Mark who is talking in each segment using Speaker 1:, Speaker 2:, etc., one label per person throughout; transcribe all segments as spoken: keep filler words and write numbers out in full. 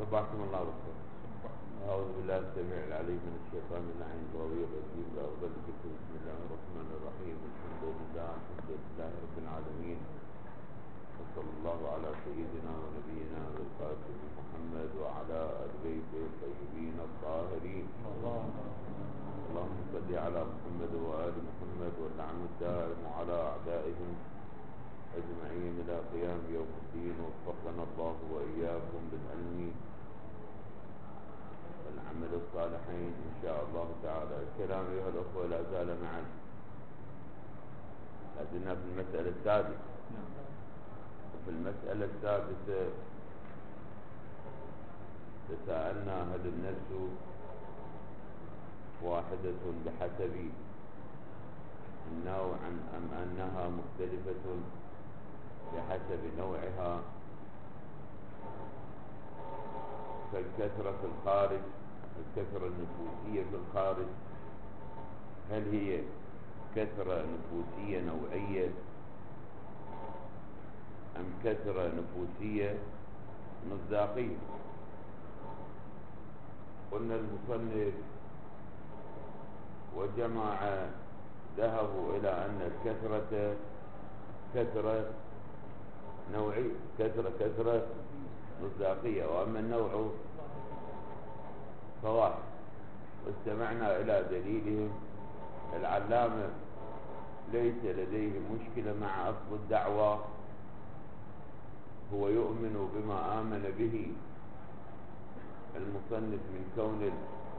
Speaker 1: صبحكم الله بالخير. أعوذ بالله السميع العليم من الشيطان اللعين الغوي الرجيم. بأفضل ذكر بسم الله الرحمن الرحيم. الحمد لله الحمد لله رب العالمين، وصلى الله على سيدنا ونبينا القاسم محمد وعلى آل بيته الطيبين الطاهرين. اللهم صل على محمد وآل محمد واللعن الدائم على أعدائهم أجمعين إلى قيام يوم الدين. وفقنا الله وإياكم بالعلم والعمل الصالحين إن شاء الله تعالى. الكلام أيها الأخوة لا زال معنا، لازلنا في المسألة السادسة. وفي المسألة السادسة تساءلنا هل النفس واحدة بحسب النوع أم أنها مختلفة بحسب نوعها؟ فالكثرة في الخارج، الكثرة النفوسية في الخارج، هل هي كثرة نفوسية نوعية أم كثرة نفوسية مصداقية؟ قلنا المصنف وجماعة ذهبوا إلى أن الكثرة كثرة نوعية، كثرة كثرة مصداقية، وأما النوع فواحد. واستمعنا إلى دليلهم. العلامة ليس لديه مشكلة مع أصل الدعوة، هو يؤمن بما آمن به المصنف من كون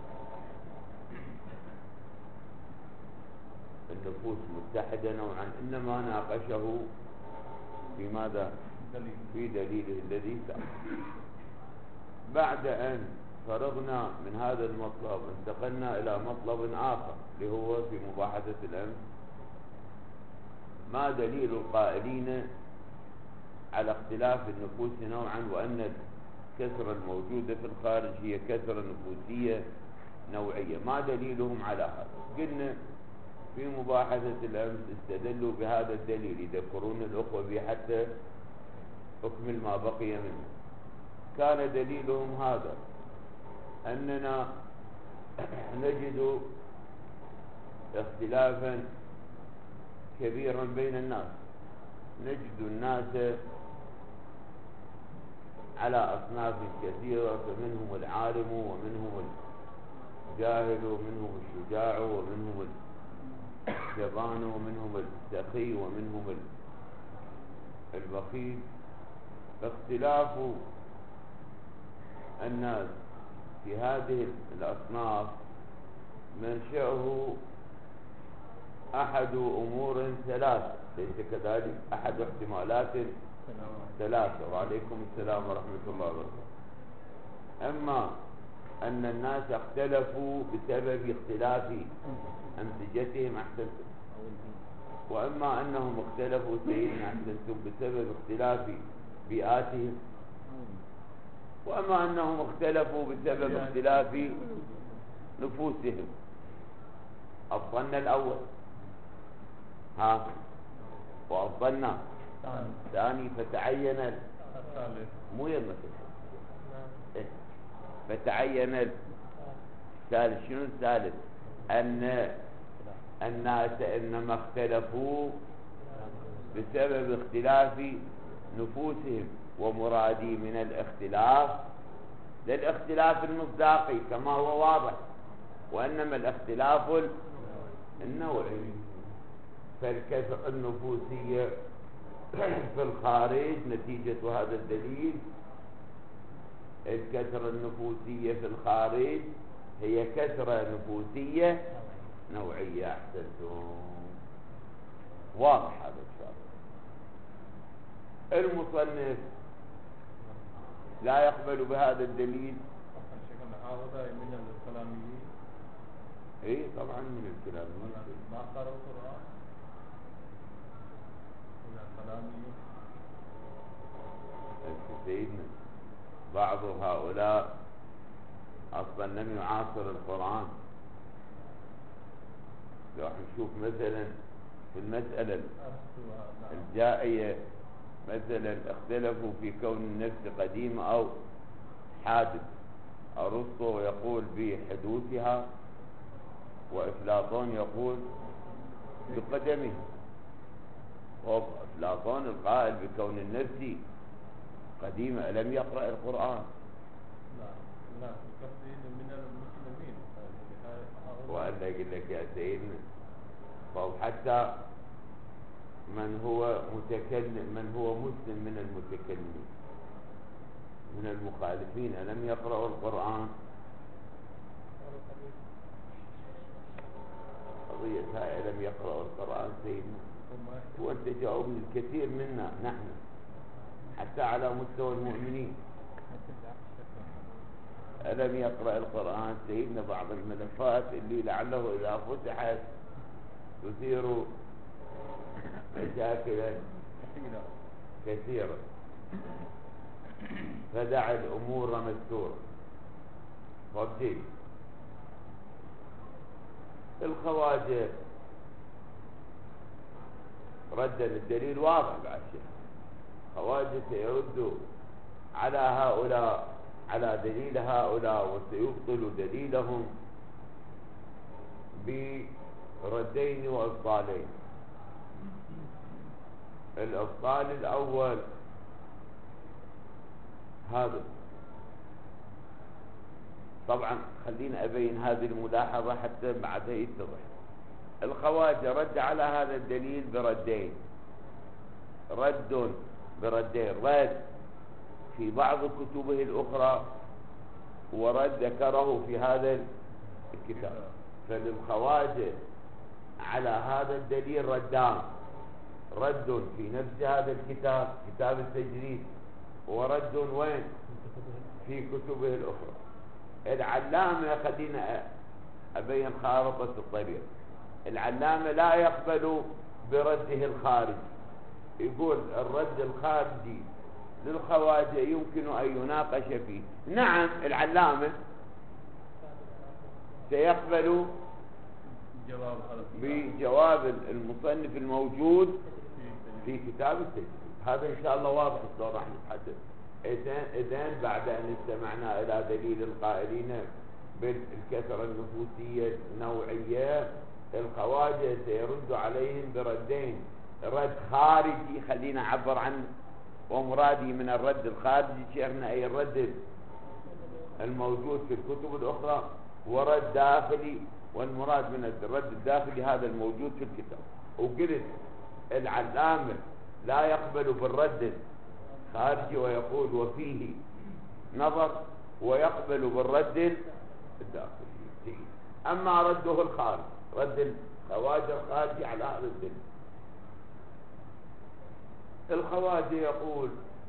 Speaker 1: النفوس متحدة نوعا، إنما ناقشه في ماذا؟ في دليله الذي سأل. بعد أن فرغنا من هذا المطلب انتقلنا إلى مطلب آخر اللي هو في مباحثة الأمس: ما دليل القائلين على اختلاف النفوس نوعا وأن الكثرة الموجودة في الخارج هي كثرة نفوسية نوعية؟ ما دليلهم على هذا؟ قلنا في مباحثة الأمس استدلوا بهذا الدليل، يذكرون الأخوة به حتى أكمل ما بقي منه. كان دليلهم هذا: أننا نجد اختلافا كبيرا بين الناس، نجد الناس على أصناف كثيرة، فمنهم العالم ومنهم الجاهل ومنهم الشجاع ومنهم الجبان ومنهم السخي ومنهم البخيل. فاختلاف الناس في هذه الأصناف منشأه أحد أمور ثلاثة، ليس كذلك؟ أحد احتمالات ثلاثة. وعليكم السلام ورحمة الله وبركاته. أما أن الناس اختلفوا بسبب اختلاف أمزجتهم أحسنتم، وأما أنهم اختلفوا سيدنا أحسنتم بسبب اختلاف بيئاتهم، وأما أنهم اختلفوا بسبب اختلاف نفوسهم. أفضلنا الأول ها وأفضلنا ثاني، فتعين الثالث، مو يما إيه؟ فتعين الثالث. شنو الثالث؟ أن الناس إنما اختلفوا بسبب اختلاف نفوسهم، ومرادي من الاختلاف للاختلاف المصداقي كما هو واضح، وإنما الاختلاف النوعي. فالكثرة النفوسية في الخارج نتيجة هذا الدليل، الكثرة النفوسية في الخارج هي كثرة نفوسية نوعية. أحسنتم، واضح هذا الشرط. المصنف لا يقبل بهذا الدليل.
Speaker 2: هذا من الكلاميين.
Speaker 1: ايه طبعا من الكلاميين.
Speaker 2: ما قرأوا القرآن من الكلاميين.
Speaker 1: سيدنا بعض هؤلاء اصلا لم يعاصر القرآن. لو نشوف مثلا في المسألة الجائية، مثلا اختلفوا في كون النفس قديمة أو حادث. أرسطو يقول بحدوثها، وأفلاطون يقول بقدمها. طب أفلاطون القائل بكون النفس قديمة ألم يقرأ القرآن؟
Speaker 2: لا لا قصدي من المسلمين.
Speaker 1: وأنا أقول لك يا سيدنا، طب حتى من هو متكلم، من هو مسلم من المتكلمين من المخالفين، ألم يقرأوا القرآن؟ قضية هاي ألم يقرأوا القرآن سيدنا، وأنت جاوبني الكثير منا نحن حتى على مستوى المؤمنين ألم يقرأ القرآن سيدنا. بعض الملفات اللي لعله إذا فتحت تثير مشاكلا كثيرة، فدع الأمور مستورة. فبجي الخواجة رد الدليل واضح بعد شيء. خواجة سيرد على هؤلاء، على دليل هؤلاء، وسيبطل دليلهم بردين وإبطالين. الإبطال الأول هذا، طبعا خلينا أبين هذه الملاحظة حتى بعدها يتضح. الخواجة رد على هذا الدليل بردين، رد بردين، رد في بعض كتبه الأخرى، ورد ذكره في هذا الكتاب. فللخواجة على هذا الدليل ردان، رد في نفس هذا الكتاب كتاب التجريد، ورد وين؟ في كتبه الأخرى. العلامة خلينا أبين خارطة الطريق. العلامة لا يقبل برده الخارجي، يقول الرد الخارجي للخواجة يمكن أن يناقش فيه. نعم العلامة سيقبل بجواب المصنف الموجود في كتاب التجريد. هذا إن شاء الله واضح شلون راح نتحدث. إذن بعد أن استمعنا إلى دليل القائلين بالكثرة النفوسية النوعية، الخواجة سيرد عليهم بردين، رد خارجي خلينا أعبر عنه، ومرادي من الرد الخارجي شيخنا أي الرد الموجود في الكتب الأخرى، ورد داخلي، والمراد من الرد الداخلي هذا الموجود في الكتاب. وقلت العلامة لا يقبل بالرد الخارجي ويقول وفيه نظر، ويقبل بالرد الداخلي. أما رده الخارجي، رد الخواجة الخارجي على هذا الدليل، الخواجة يقول،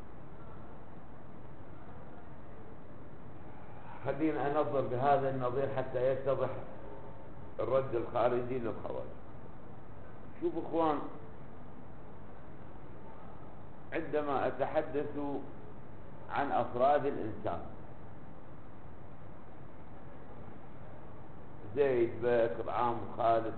Speaker 1: خلينا أنظر بهذا النظير حتى يتضح الرد الخارجي للخواجة. شوف اخوان، عندما أتحدث عن أفراد الإنسان، زيد، بكر، عام، خالد،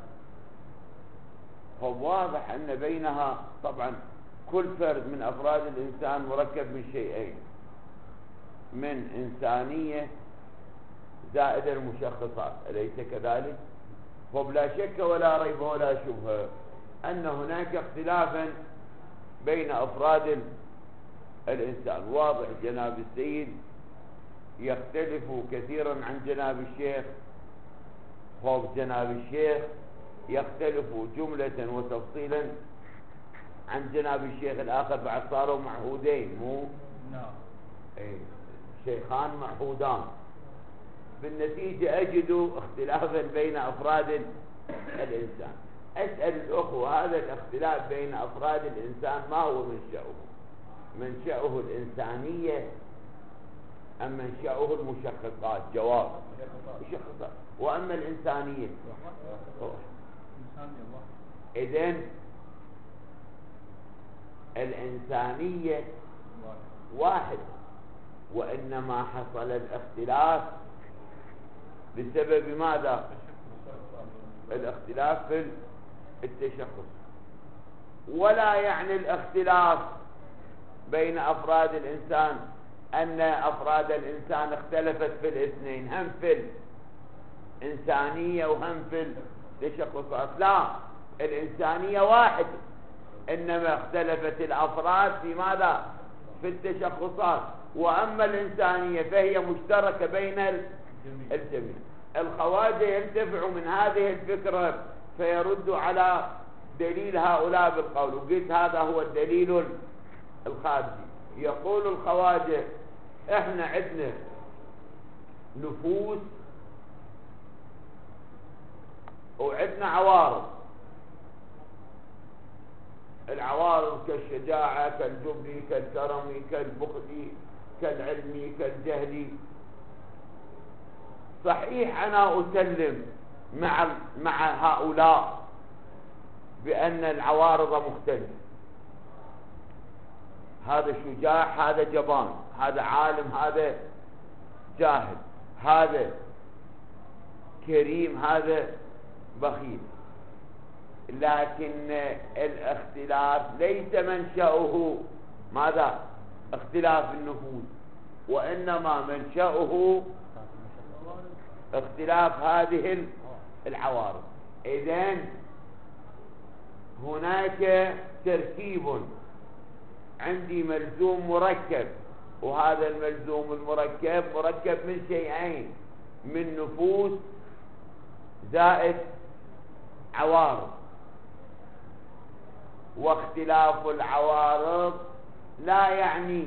Speaker 1: فواضح أن بينها طبعا كل فرد من أفراد الإنسان مركب من شيئين، من إنسانية زائد المشخصات، أليس كذلك؟ فبلا شك ولا ريب ولا شبهة أن هناك اختلافا بين أفراد الإنسان. واضح جناب السيد يختلف كثيرا عن جناب الشيخ، خوف جناب الشيخ يختلف جملة وتفصيلا عن جناب الشيخ الآخر، بعد صاروا معهودين، مو
Speaker 2: نعم
Speaker 1: ايه شيخان معهودان. بالنتيجة أجد اختلافا بين أفراد الإنسان. أسأل الأخوة، هذا الاختلاف بين أفراد الإنسان ما هو منشأه؟ منشأه الإنسانية أم منشأه المشخصات؟ جواب مشخصات. وأما الإنسانية إذن الإنسانية واحد، وإنما حصل الاختلاف بسبب ماذا؟ الاختلاف في التشخص. ولا يعني الاختلاف بين أفراد الإنسان أن أفراد الإنسان اختلفت في الاثنين، هم في الإنسانية وهم في التشخصات. لا، الإنسانية واحدة، إنما اختلفت الأفراد في ماذا؟ في التشخصات. وأما الإنسانية فهي مشتركة بين الجميع. الخواجة ينتفع من هذه الفكرة فيردوا على دليل هؤلاء بالقول، وقلت هذا هو الدليل الخارجي. يقول الخواجة احنا عندنا نفوس وعندنا عوارض. العوارض كالشجاعة، كالجبن، كالكرم، كالبخل، كالعلم، كالجهل. صحيح أنا أسلم مع مع هؤلاء بأن العوارض مختلفة، هذا شجاع، هذا جبان، هذا عالم، هذا جاهل، هذا كريم، هذا بخيل. لكن الاختلاف ليس منشأه ماذا؟ اختلاف النفوس، وإنما منشأه اختلاف هذه العوارض. إذن هناك تركيب، عندي ملزوم مركب، وهذا الملزوم المركب مركب من شيئين، من نفوس زائد عوارض. واختلاف العوارض لا يعني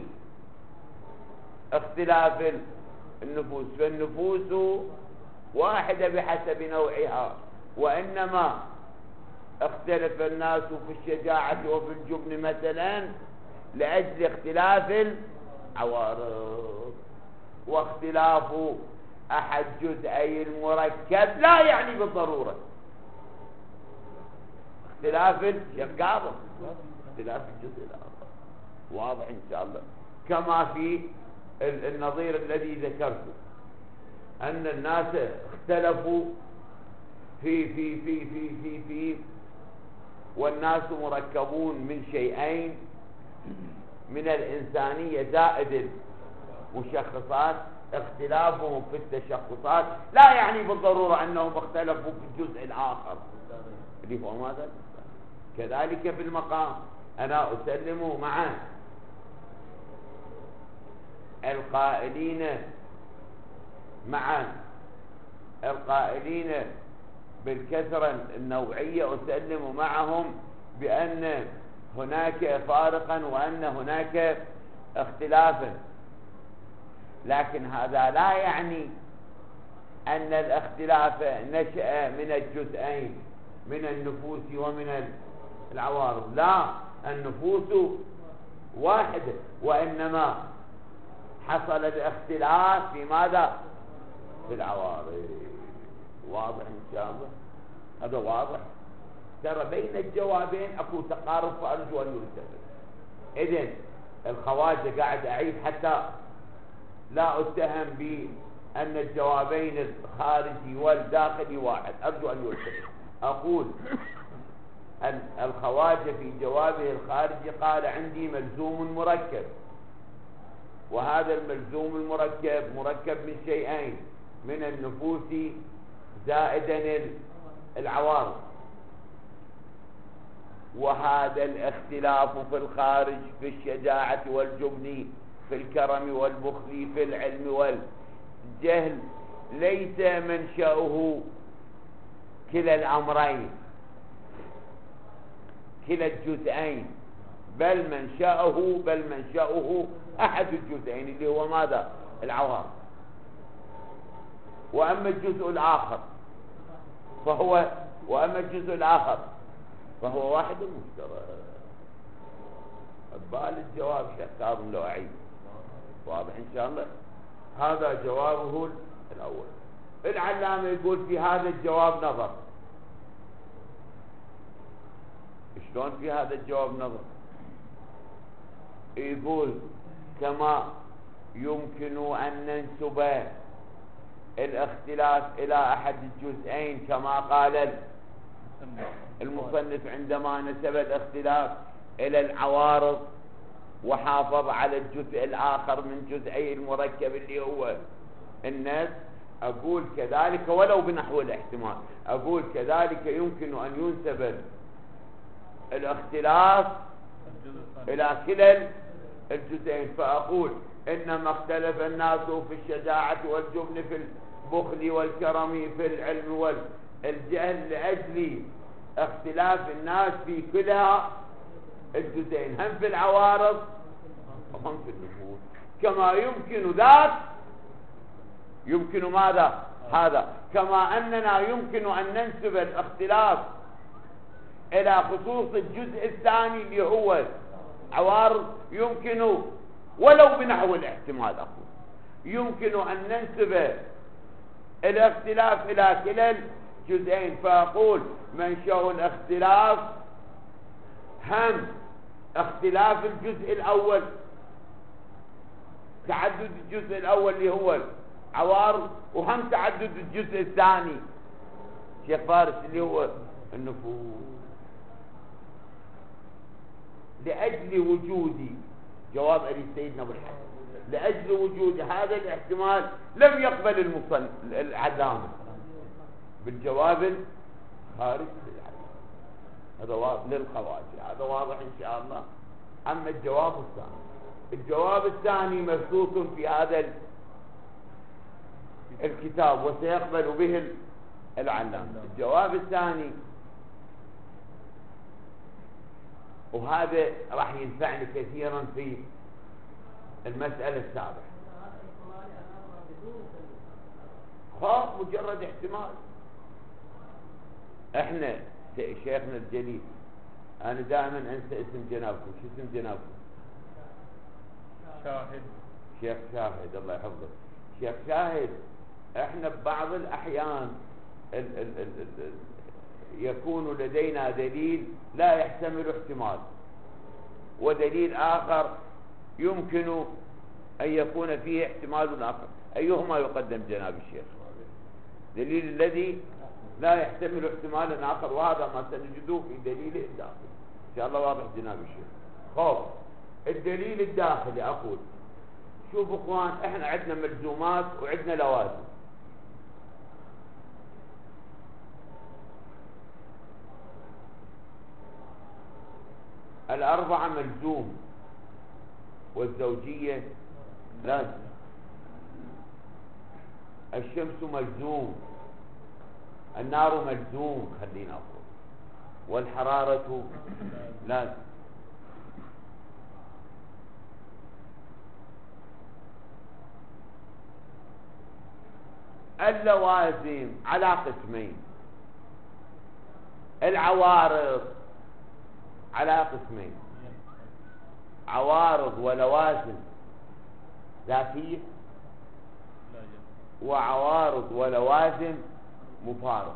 Speaker 1: اختلاف النفوس، فالنفوس واحدة بحسب نوعها، وإنما اختلف الناس في الشجاعة وفي الجبن مثلا لأجل اختلاف العوارض. واختلاف أحد جزئي المركب لا يعني بالضرورة اختلاف الشقاق، اختلاف الجزء الآخر. واضح إن شاء الله؟ كما في النظير الذي ذكرته، أن الناس اختلفوا في في في في في في والناس مركبون من شيئين، من الإنسانية زائد المشخصات. اختلافهم في التشخصات لا يعني بالضرورة أنهم اختلفوا في الجزء الآخر اللي هو ماذا. كذلك في المقام أنا أسلم مع القائلين مع القائلين بالكثرة النوعية، أسلم معهم بأن هناك فارقا وأن هناك اختلافا، لكن هذا لا يعني أن الاختلاف نشأ من الجزئين، من النفوس ومن العوارض. لا، النفوس واحدة، وإنما حصل الاختلاف في ماذا؟ في العوارض. واضح إن شاء الله؟ هذا واضح. ترى بين الجوابين أكو تقارب، فأرجو أن يلتفت. إذن الخواجة قاعد أعيد حتى لا أتهم بأن الجوابين الخارجي والداخلي واحد، أرجو أن يلتفت. أقول أن الخواجة في جوابه الخارجي قال عندي ملزوم مركب، وهذا الملزوم المركب مركب من شيئين، من النفوس زائدا العوارض. وهذا الاختلاف في الخارج في الشجاعة والجبن، في الكرم والبخل، في العلم والجهل، ليس منشأه كلا الأمرين، كلا الجزئين، بل منشأه بل منشأه أحد الجزئين اللي هو ماذا؟ العوارض. وأما الجزء الآخر فهو وأما الجزء الآخر فهو واحد مشترك. بال الجواب شكاظ لو أعيد. واضح إن شاء الله؟ هذا جوابه الأول. العلامة يقول في هذا الجواب نظر. شلون في هذا الجواب نظر؟ يقول كما يمكن أن ننسب الاختلاف إلى أحد الجزئين كما قال المصنف عندما نسب الاختلاف إلى العوارض وحافظ على الجزء الآخر من جزئي المركب اللي هو النفس، أقول كذلك ولو بنحو الاحتمال، أقول كذلك يمكن أن ينسب الاختلاف إلى كلا الجزئين. فأقول إنما اختلف الناس في الشجاعة والجبن، في البخل والكرم، في العلم والجهل، لأجل اختلاف الناس في كلا الجزئين، هم في العوارض وهم في النفوس. كما يمكن ذاك يمكن ماذا؟ هذا. كما أننا يمكن أن ننسب الاختلاف إلى خصوص الجزء الثاني اللي هو عوارض، يمكن ولو بنحو الاحتمال أقول يمكن أن ننسب الاختلاف إلى كلا الجزئين. فأقول منشأ الاختلاف هم اختلاف الجزء الأول، تعدد الجزء الأول اللي هو عوارض، وهم تعدد الجزء الثاني شيخ فارس اللي هو النفوس. لأجل وجود جواب علي سيدنا أبو الحسن، لأجل وجود هذا الاحتمال لم يقبل المصنف العلامة بالجواب الخارج للعلامة. هذا واضح للخواجة، هذا واضح إن شاء الله. أما الجواب الثاني، الجواب الثاني مبثوث في هذا الكتاب وسيقبل به العلامة. الجواب الثاني، وهذا راح ينفعني كثيرا في المسألة السابقة. خاف مجرد احتمال. احنا شيخنا الجليل، انا دائما انسى اسم جنابكم، شو اسم جنابكم؟
Speaker 2: شاهد.
Speaker 1: شيخ شاهد، الله يحفظك. شيخ شاهد، احنا ببعض الاحيان ال ال ال ال يكون لدينا دليل لا يحتمل احتمال، ودليل آخر يمكن أن يكون فيه احتمال آخر، أيهما يقدم جناب الشيخ؟ دليل الذي لا يحتمل احتمالا آخر، وهذا ما سنجده في دليل الداخلي إن شاء الله. واضح جناب الشيخ؟ خوف الدليل الداخلي. أقول شوفوا اخوان، احنا عندنا ملزومات وعندنا لوازم. الأربعة ملزوم والزوجية لازم، الشمس ملزوم، النار ملزوم خلينا أقول، والحرارة لازم. اللوازم على قسمين، العوارض على قسمين، عوارض ولوازم ذاتية، وعوارض ولوازم مفارقة.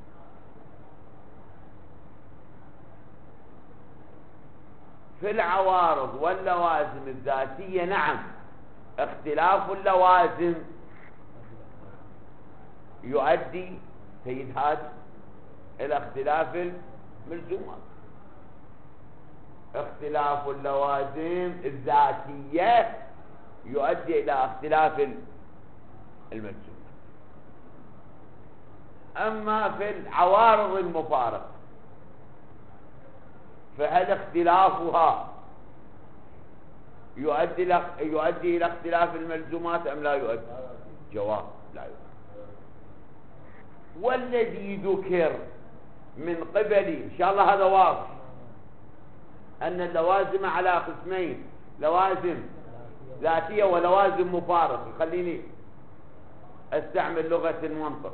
Speaker 1: في العوارض واللوازم الذاتية نعم اختلاف اللوازم يؤدي سيد هادي إلى اختلاف الملزومات. اختلاف اللوازم الذاتية يؤدي إلى اختلاف الملزومات. أما في العوارض المفارقة فهل اختلافها يؤدي يؤدي إلى اختلاف الملزومات أم لا يؤدي؟ جواب لا يؤدي. والذي ذكر من قبلي إن شاء الله هذا واضح، أن اللوازم على قسمين، لوازم ذاتية ولوازم مفارقة. خليني استعمل لغة المنطق.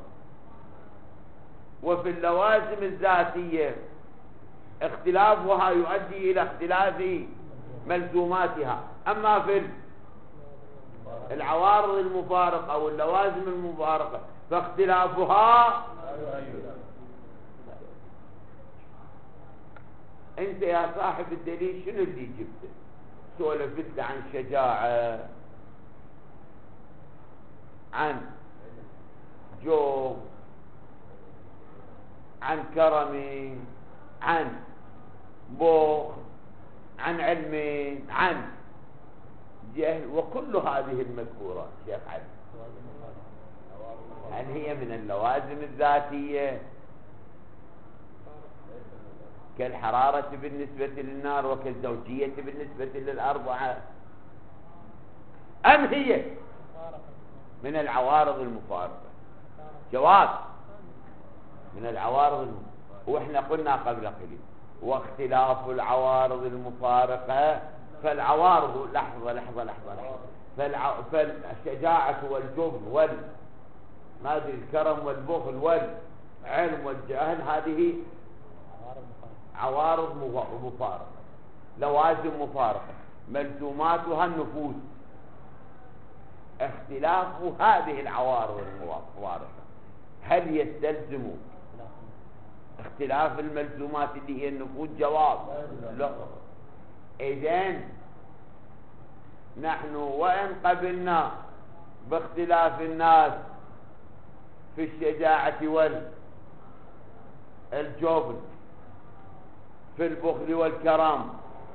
Speaker 1: وفي اللوازم الذاتية اختلافها يؤدي إلى اختلاف ملزوماتها. أما في العوارض المفارقة أو اللوازم المفارقة فاختلافها انت يا صاحب الدليل شنو اللي جبته؟ سولفت عن شجاعة، عن جو، عن كرم، عن بخل، عن علم، عن جهل. وكل هذه المذكورات شيخ علي هل هي من اللوازم الذاتية كالحرارة بالنسبة للنار وكالزوجية بالنسبة للأربعة، أم هي من العوارض المفارقة؟ جواب: من العوارض المفارقة. وإحنا قلنا قبل قليل واختلاف العوارض المفارقة، فالعوارض لحظة لحظة لحظة لحظة فالع... فالشجاعة والجبن وال ما أدري الكرم والبخل والعلم والجهل هذه عوارض مفارقة، لوازم مفارقة، ملزوماتها النفوذ. اختلاف هذه العوارض المفارقة هل يستلزم اختلاف الملزومات اللي هي النفوذ؟ جواب: لا. إذن نحن وإن قبلنا باختلاف الناس في الشجاعة والجبن، في البخل والكرم،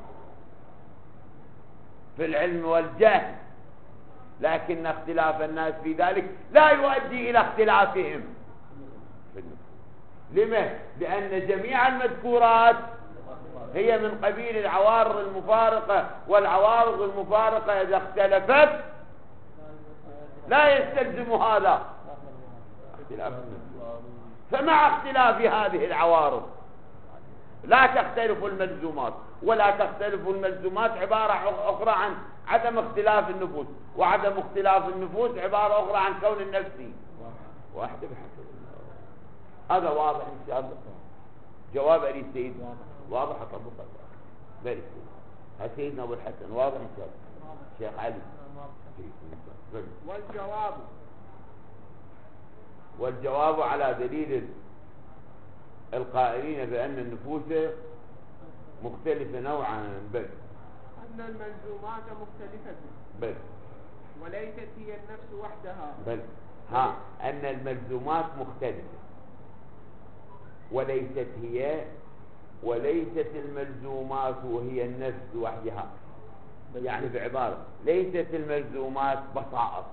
Speaker 1: في العلم والجهل، لكن اختلاف الناس في ذلك لا يؤدي إلى اختلافهم في النفوذ. لما؟ لأن جميع المذكورات هي من قبيل العوارض المفارقة، والعوارض المفارقة إذا اختلفت لا يستلزم هذا اختلاف النفوذ. فمع اختلاف هذه العوارض لا تختلف الملزومات، ولا تختلف الملزومات عبارة أخرى عن عدم اختلاف النفوس، وعدم اختلاف النفوس عبارة أخرى عن كون النفسي واحدة بحسب. هذا واضح إن شاء الله. جواب أبي سيد واضح طبقا بارك ها سيدنا أبو الحسن واضح إن شاء الله. شيخ علي
Speaker 3: والجواب
Speaker 1: والجواب على دليل القائلين بأن النفوس مختلفة نوعا بل
Speaker 3: أن الملزومات مختلفة
Speaker 1: بل
Speaker 3: وليست هي النفس وحدها
Speaker 1: بل ها أن الملزومات مختلفة وليست هي وليست الملزومات وهي النفس وحدها. يعني بعبارة ليست الملزومات بسائط،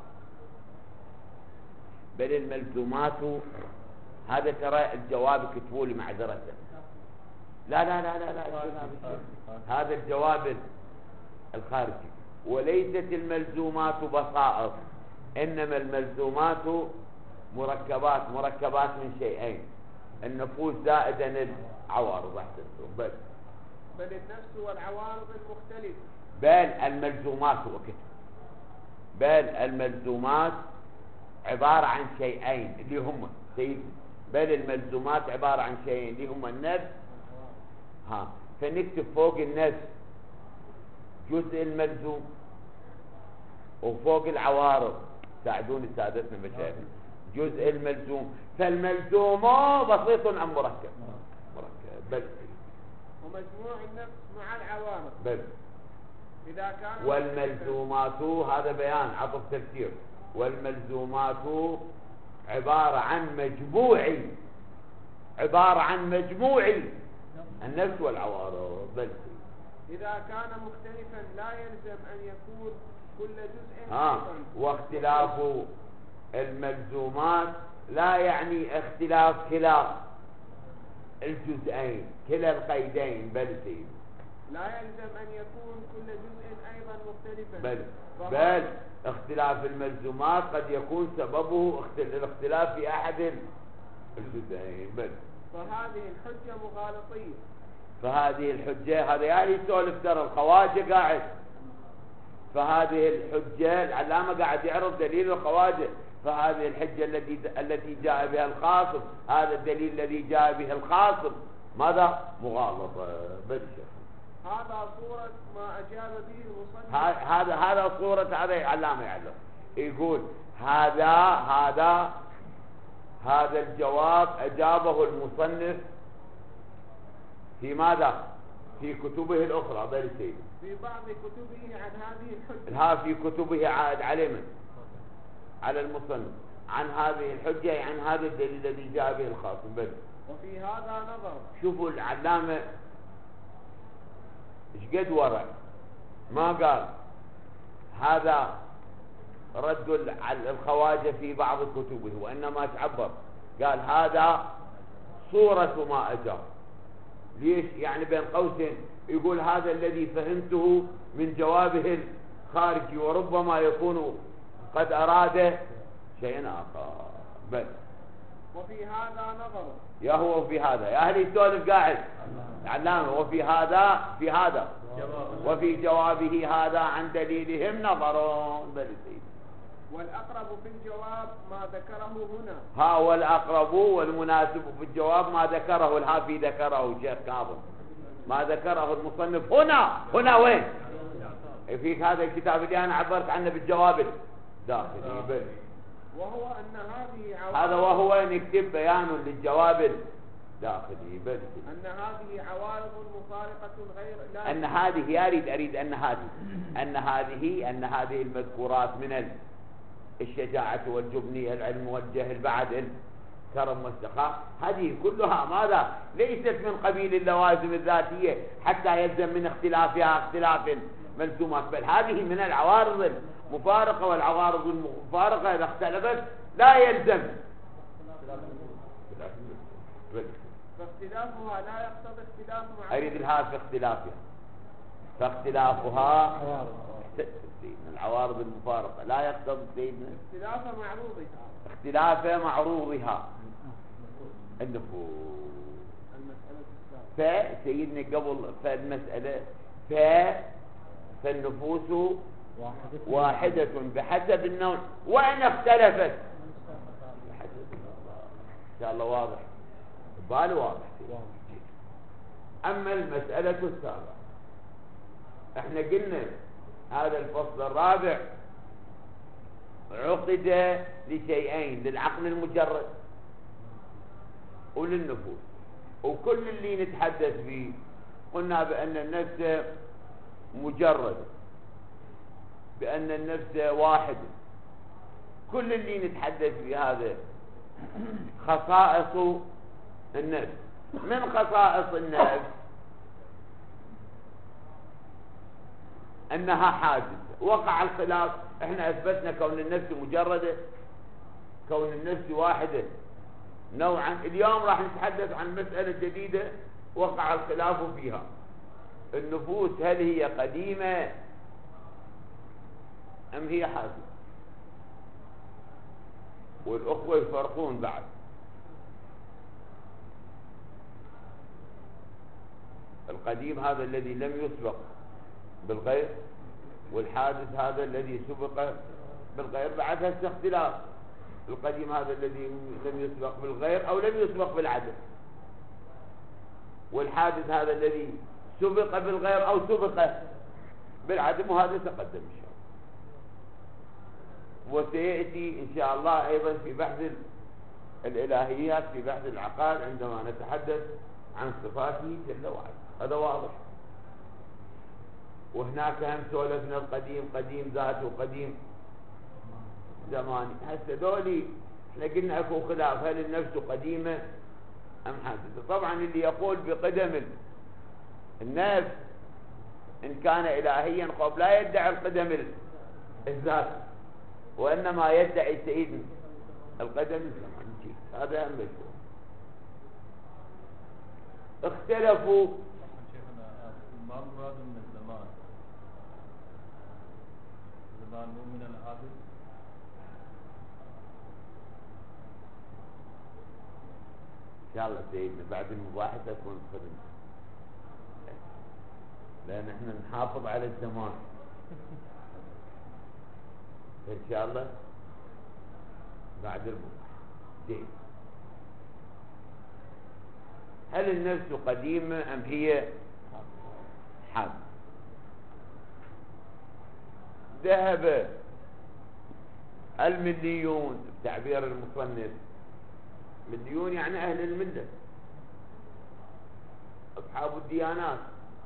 Speaker 1: بل الملزومات هذا ترى الجواب كتبوا لي معذرة. لا لا لا لا لا هذا الجواب الخارجي. وليست الملزومات بسائط، إنما الملزومات مركبات مركبات من شيئين، النفوس زائدا العوارض. احسنتم. بل
Speaker 3: بل النفس والعوارض المختلفة.
Speaker 1: بل الملزومات وكتب بل الملزومات عبارة عن شيئين اللي هم سيد بل الملزومات عبارة عن شيئين اللي هم النفس. ها فنكتب فوق النفس جزء الملزوم، وفوق العوارض ساعدوني سادتنا مشايخنا جزء الملزوم. فالملزوم بسيط أم مركب؟ مركب. بل
Speaker 3: ومجموع النفس مع العوارض
Speaker 1: بل
Speaker 3: إذا كان
Speaker 1: والملزومات هذا بيان عطف تفسير. والملزومات عبارة عن مجموعي عبارة عن مجموعي النفس والعوارض. بل
Speaker 3: إذا كان مختلفا لا يلزم أن يكون كل جزء
Speaker 1: ها واختلاف الملزومات لا يعني اختلاف كلا الجزئين كلا القيدين. بل سيد
Speaker 3: لا يلزم أن يكون كل جزء أيضا مختلفا.
Speaker 1: بل بل اختلاف الملزومات قد يكون سببه الاختلاف في أحد الجزئين. بل
Speaker 3: فهذه الحجة مغالطية.
Speaker 1: فهذه الحجة هذا يعني يسولف ترى الخواجة قاعد. فهذه الحجة العلامة قاعد يعرض دليل الخواجة. فهذه الحجة التي التي جاء بها الخاصم، هذا الدليل الذي جاء به الخاصم ماذا؟ مغالطة. بالشيخ
Speaker 3: هذا صورة ما أجاب به المصنف.
Speaker 1: هذا هذا صورة هذا علامة يعلم يقول هذا هذا هذا الجواب أجابه المصنف في ماذا؟ في كتبه الأخرى. بل سيد
Speaker 3: في بعض كتبه عن هذه الحجة.
Speaker 1: ها في كتبه عاد على من؟ على المصنف عن هذه الحجة، عن هذا الدليل الذي جاء به الخاصم. بل
Speaker 3: وفي هذا نظر.
Speaker 1: شوفوا العلامة ايش قد ورع، ما قال هذا رد على الخواجة في بعض كتبه، وإنما تعبر قال هذا صورة ما أجاب. ليش؟ يعني بين قوسين يقول هذا الذي فهمته من جوابه الخارجي، وربما يكون قد أراد شيئا آخر. بل
Speaker 3: وفي هذا نظر.
Speaker 1: يا هو في هذا يا أهل يسولف قاعد علامة. وفي هذا في هذا وفي جوابه هذا عن دليلهم نظر. بل
Speaker 3: والأقرب في الجواب ما ذكره هنا.
Speaker 1: ها والأقرب والمناسب في الجواب ما ذكره الهافي ذكره الشيخ كاظم، ما ذكره المصنف هنا. هنا وين؟ في هذا الكتاب اللي أنا عبرت عنه بالجواب الداخلي. بل
Speaker 3: وهو أن هذه عوارض.
Speaker 1: هذا وهو نكتب بيان للجواب الداخلي. بل
Speaker 3: أن هذه عوارض مفارقة غير لا
Speaker 1: أن هذه أريد أريد أن هذه أن هذه أن هذه المذكورات من الشجاعة والجبن العلم والجهل بعد الكرم والسخاء، هذه كلها ماذا؟ ليست من قبيل اللوازم الذاتية حتى يلزم من اختلافها اختلاف ملزومات، بل هذه من العوارض المفارقة، والعوارض المفارقة إذا اختلفت لا يلزم
Speaker 3: فاختلافها لا يقتضي اختلاف مع.
Speaker 1: أريد الها في اختلافها، فاختلافها من العوارض المفارقة لا يقتضي سيدنا
Speaker 3: اختلاف معروضها
Speaker 1: اختلاف معروضها النفوس.
Speaker 3: المسألة
Speaker 1: فسيدنا قبل فالمسألة ف فالنفوس واحدة بحسب النوع وإن اختلفت بحسب النوع. إن شاء الله واضح بال واضح. أما المسألة السابعة احنا قلنا هذا الفصل الرابع عقد لشيئين، للعقل المجرد وللنفوس، وكل اللي نتحدث فيه قلنا بأن النفس مجرد، بأن النفس واحدة. كل اللي نتحدث فيه هذا خصائص النفس. من خصائص النفس أنها حادثة. وقع الخلاف، احنا أثبتنا كون النفس مجردة، كون النفس واحدة نوعا. اليوم راح نتحدث عن مسألة جديدة وقع الخلاف فيها. النفوس هل هي قديمة أم هي حادثة؟ والأخوة يفرقون بعد. القديم هذا الذي لم يسبق بالغير، والحادث هذا الذي سبق بالغير. بعد هسه اختلاف. القديم هذا الذي لم يسبق بالغير أو لم يسبق بالعدم، والحادث هذا الذي سبق بالغير أو سبق بالعدم، وهذا تقدم إن شاء الله. وسيأتي إن شاء الله أيضا في بحث الإلهيات، في بحث العقائد، عندما نتحدث عن صفاته جل وعلا. هذا واضح. وهناك هم سولفنا القديم، قديم ذاته وقديم زماني. هسه دولي احنا قلنا اكو خلاف، هل النفس قديمة ام حادثة؟ طبعا اللي يقول بقدم النفس ان كان الهيا قبل لا يدعي القدم الذات، وانما يدعي سيدنا القدم الزماني. هذا هم مشهور. اختلفوا.
Speaker 2: شيخنا ما مراد من الزمان؟ الزمان مو من الحادث؟
Speaker 1: إن شاء الله سيدنا بعد المباحثة تكون خدمة، لأن احنا نحافظ على الزمان إن شاء الله بعد المباحثة. زين، هل النفس قديمة أم هي حادثة؟ ذهب المليون بتعبير المصنف، مليون يعني أهل الملة، أصحاب الديانات،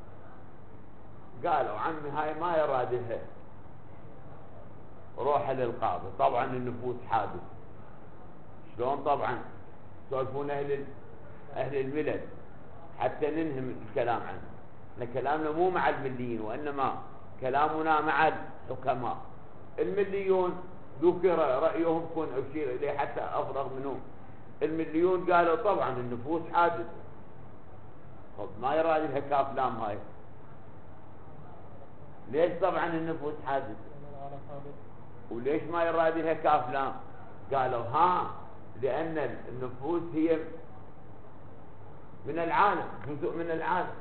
Speaker 1: قالوا عمي هاي ما يرادها روح للقاضي. طبعا النفوس حادث. شلون؟ طبعا سولفون أهل أهل الملل حتى ننهم الكلام عنه. احنا كلامنا مو مع المليين، وإنما كلامنا مع حكماء. المليون ذكر رأيهم كن أشير إليه حتى أفرغ منهم. المليون قالوا طبعا النفوس حادثة. طب ما يراد لها كاف لام هاي؟ ليش طبعا النفوس حادثة؟ وليش ما يراد لها كاف لام؟ قالوا ها لأن النفوس هي من العالم، جزء من العالم،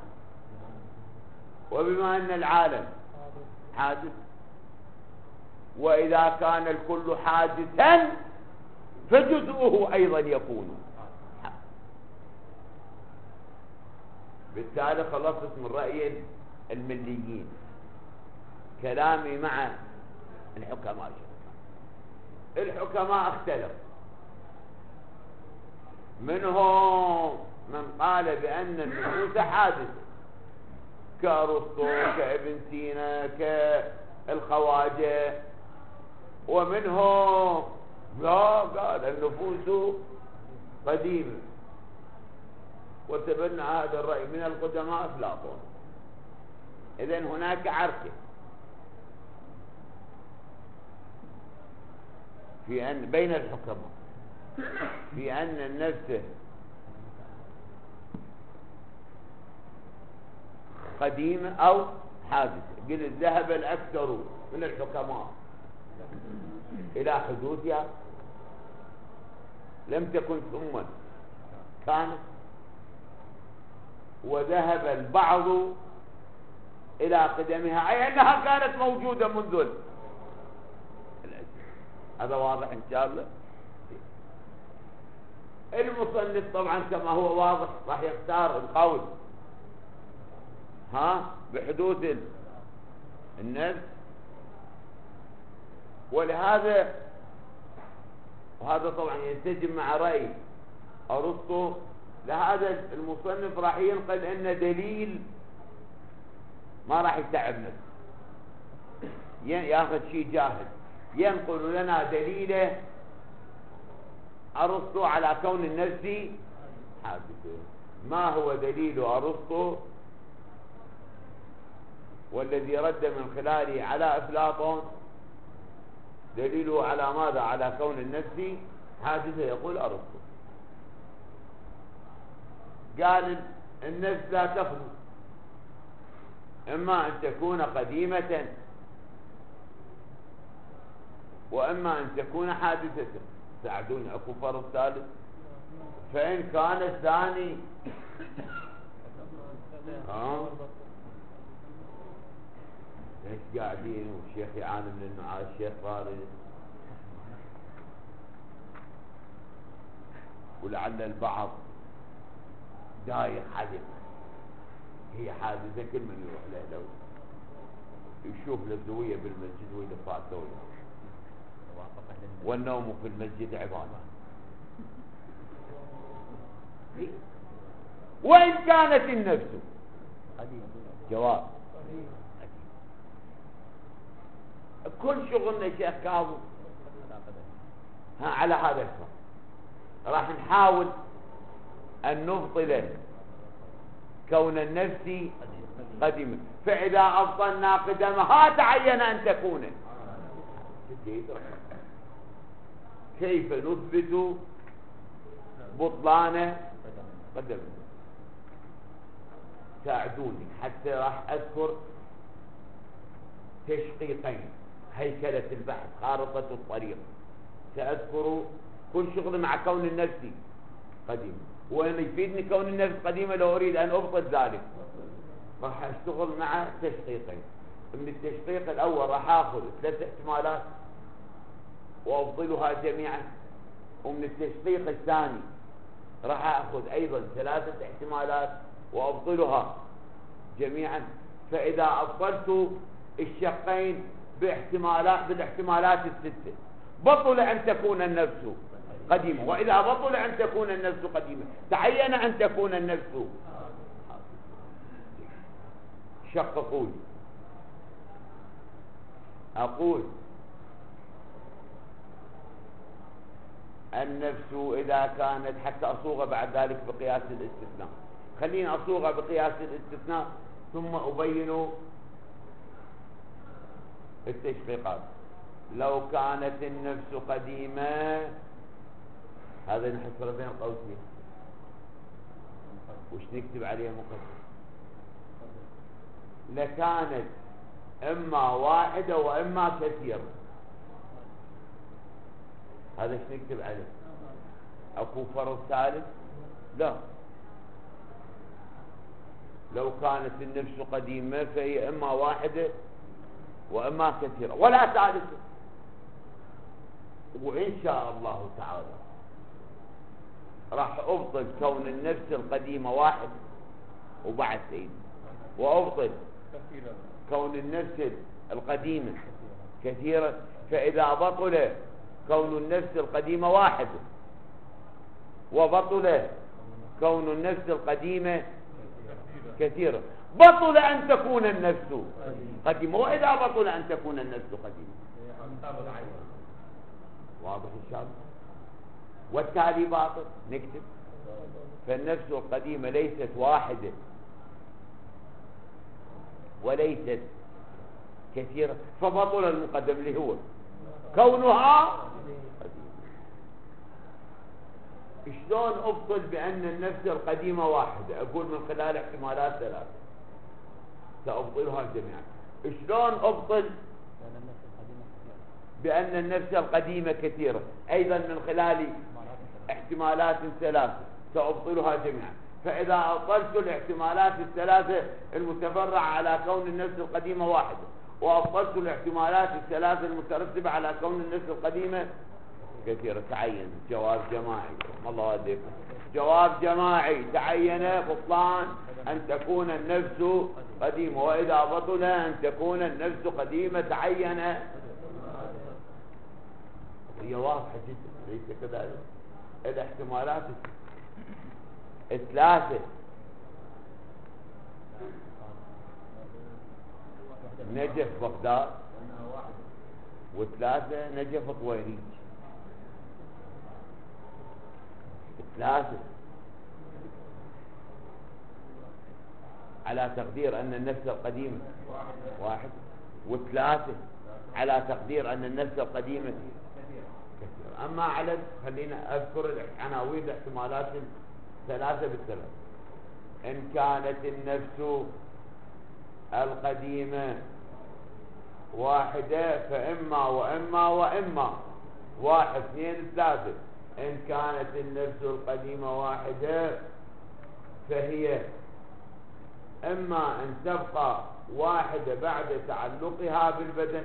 Speaker 1: وبما أن العالم حادث وإذا كان الكل حادثا فجزءه أيضا يكون. بالتالي خلصت من رأي المليين. كلامي مع الحكماء. الحكماء اختلفوا، منهم من قال بأن النفوس حادثة كأرسطو كابن سينا كالخواجة، ومنهم لا قال النفوس قديمة، وتبنى هذا الرأي من القدماء أفلاطون. إذن هناك عركة في أن بين الحكماء في أن النفس قديمة أو حادثة. قل ذهب الأكثر من الحكماء إلى حدوثها، لم تكن ثم كانت، وذهب البعض إلى قدمها أي أنها كانت موجودة منذ الأزل. هذا واضح إن شاء الله. المصنف طبعا كما هو واضح راح يختار القول ها بحدوث النفس، ولهذا وهذا طبعا ينسجم مع رأي أرسطو. لهذا المصنف راح ينقل أن دليل ما راح يتعب نفسه، ياخذ شيء جاهز، ينقل لنا دليله أرسطو على كون النفس حادثة. ما هو دليل أرسطو والذي رد من خلاله على أفلاطون؟ دليله على ماذا؟ على كون النفس حادثة. يقول أرسطو قال النفس لا تخلو، إما أن تكون قديمة وإما أن تكون حادثة. ساعدوني أكو فرق ثالث. فإن كان الثاني ها ليش قاعدين والشيخ يعاني من النعاس؟ الشيخ فارس ولعل البعض دايق حدث هي حادثة. كل من يروح له لو يشوف الزوية بالمسجد وإذا فاتوا والنوم في المسجد عبادة. وإن كانت النفس جواب كل شغلنا شيخ كاظم ها على هذا الفرق. راح نحاول أن نبطل كون النفس قديمة، فإذا أبطلنا قدمها تعين أن تكون. كيف نثبت بطلان قدم؟ ساعدوني حتى راح أذكر تشقيقين: هيكلة البحث، خارطة الطريق. سأذكر كل شغل مع كون النفس قديمة، وأن يفيدني كون النفس قديمة لو أريد أن أبطل ذلك. راح أشتغل مع تشقيقين. من التشقيق الأول راح أخذ ثلاث احتمالات وأبطلها جميعا، ومن التشقيق الثاني راح أخذ أيضا ثلاثة احتمالات وأبطلها جميعا. فإذا أبطلت الشقين باحتمالات بالاحتمالات الستة بطل أن تكون النفس قديمة. وإذا بطل أن تكون النفس قديمة تعين أن تكون النفس. شققوا لي. أقول النفس إذا كانت، حتى أصوغ بعد ذلك بقياس الاستثناء، خليني أصوغ بقياس الاستثناء ثم أبين التشقيقات. لو كانت النفس قديمة، هذا نحصر بين قوسين، وش نكتب عليها مقدمة؟ لكانت اما واحدة واما كثيرة. هذا ايش نكتب عليه؟ اكو فرض ثالث؟ لا. لو كانت النفس قديمة فهي اما واحدة واما كثيرة ولا ثالثة. وان شاء الله تعالى راح ابطل كون النفس القديمة واحد وبعد سيد، وابطل كون النفس القديمة كثيرة. فاذا بطل كون النفس القديمة واحد وبطل كون النفس القديمة كثيرة، بطل ان تكون النفس قديمة. واذا بطل ان تكون النفس قديمة، واضح ان شاء الله؟ والتالي باطل نكتب. فالنفس القديمة ليست واحدة وليست كثيرة، فبطل المقدم اللي هو كونها قديمة. شلون ابطل بان النفس القديمة واحدة؟ اقول من خلال احتمالات ثلاثة سأبطلها جميعا. شلون ابطل بان النفس القديمة كثيرة؟ ايضا من خلال احتمالات ثلاثة سأبطلها جميعا. فاذا ابطلت الاحتمالات الثلاثة المتفرعة على كون النفس القديمة واحدة، وابطلت الاحتمالات الثلاثة المترتبة على كون النفس القديمة كثيرة، تعين جواب جماعي. الله عليكم، جواب جماعي تعين بطلان ان تكون النفس قديمة. واذا بطل ان تكون النفس قديمة تعين. هي واضحة جدا ليس كذلك؟ الاحتمالات الثلاثة نجف بغداد، وثلاثة نجف طويريج. ثلاثة على تقدير أن النفس القديمة واحد، وثلاثة على تقدير أن النفس القديمة كثير. أما على خلينا أذكر عناوين الاحتمالات ثلاثة بالثلاثة. إن كانت النفس القديمة واحدة فإما وإما وإما واحد اثنين ثلاثة. إن كانت النفس القديمة واحدة فهي إما أن تبقى واحدة بعد تعلقها بالبدن،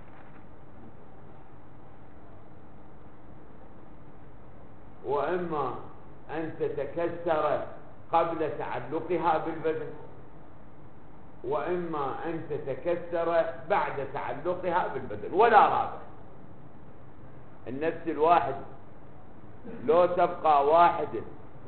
Speaker 1: وإما أن تتكسر قبل تعلقها بالبدن، وإما أن تتكسر بعد تعلقها بالبدن، ولا رابع. النفس الواحد لو تبقى واحدة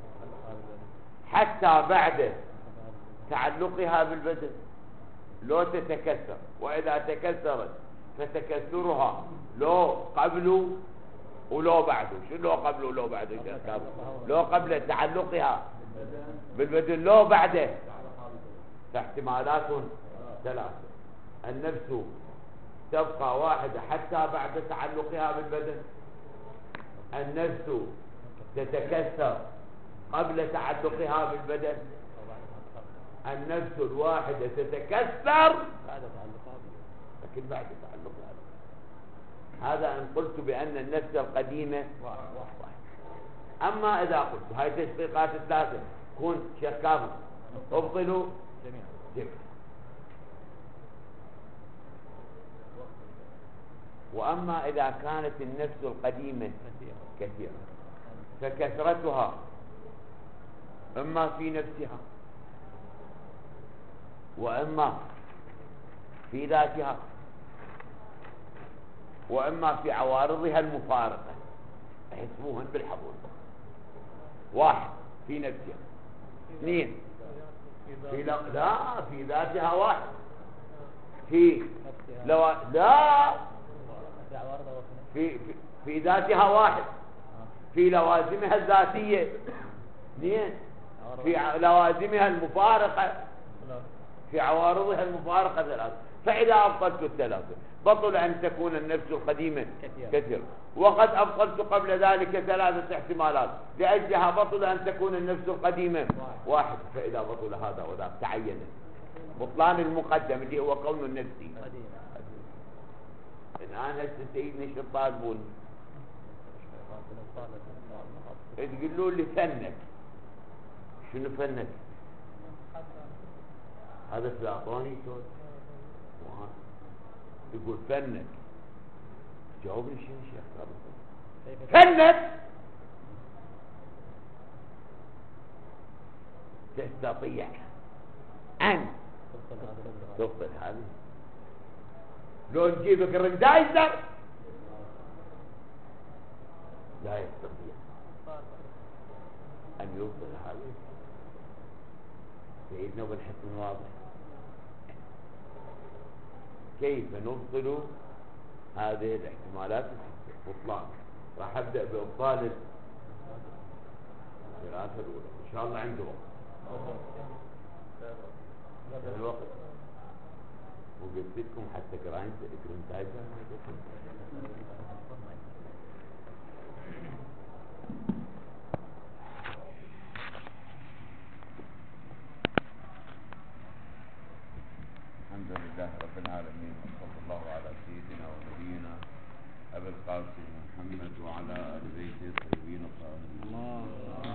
Speaker 1: حتى بعد تعلقها بالبدن لو تتكسر، وإذا تكسرت فتكسرها لو قبل ولو بعده. شو لو قبل ولو بعده؟ لو قبل تعلقها بالبدن لو بعده. فاحتمالات ثلاثة. النفس تبقى واحدة حتى بعد تعلقها بالبدن، النفس تتكسر قبل تعلقها بالبدن، النفس الواحدة تتكسر بعد تعلقها بالبدن لكن بعد تعلقها. هذا ان قلت بان النفس القديمة واحد. اما اذا قلت هاي التشقيقات الثلاثة كون شكاما ابطلوا جميعا جميعا. واما اذا كانت النفس القديمة كثيرة فكثرتها اما في نفسها واما في ذاتها واما في عوارضها المفارقة، احسبوهن بالحضور. واحد في نفسها، اثنين في لا, لا في ذاتها واحد، في لو لا في في, في ذاتها واحد، في لوازمها الذاتية اثنين، في لوازمها المفارقة، في عوارضها المفارقة ثلاثة. فإذا أبطلت الثلاثة بطل أن تكون النفس القديمة
Speaker 2: كثير.
Speaker 1: كثير، وقد أبطلت قبل ذلك ثلاثة احتمالات لأجلها بطل أن تكون النفس القديمة واحد، فإذا بطل هذا وذاك تعين بطلان المقدم اللي هو كون النفسي. الآن هسه سيدنا شو طالبون؟ تقولوا لي فنك، شنو فنك؟ هذا افلاطوني صوت يقول فنك، جاوبني شنو شيخ فنك؟ تستطيع أن تبطل هذه؟ لو نجيبك الرندايزر لا يستطيع أن يبطل هذه. سيدنا بالحسن واضح كيف نبطل هذه الاحتمالات الستة بطلان. راح أبدأ بإبطال الثلاثة الأولى إن شاء الله عندي وقت الوقت وقلت لكم حتى كراين كرنتايزر الحمد لله رب العالمين، وصلى الله على سيدنا ونبينا أبي القاسم محمد وعلى آل بيته الطيبين الطاهرين.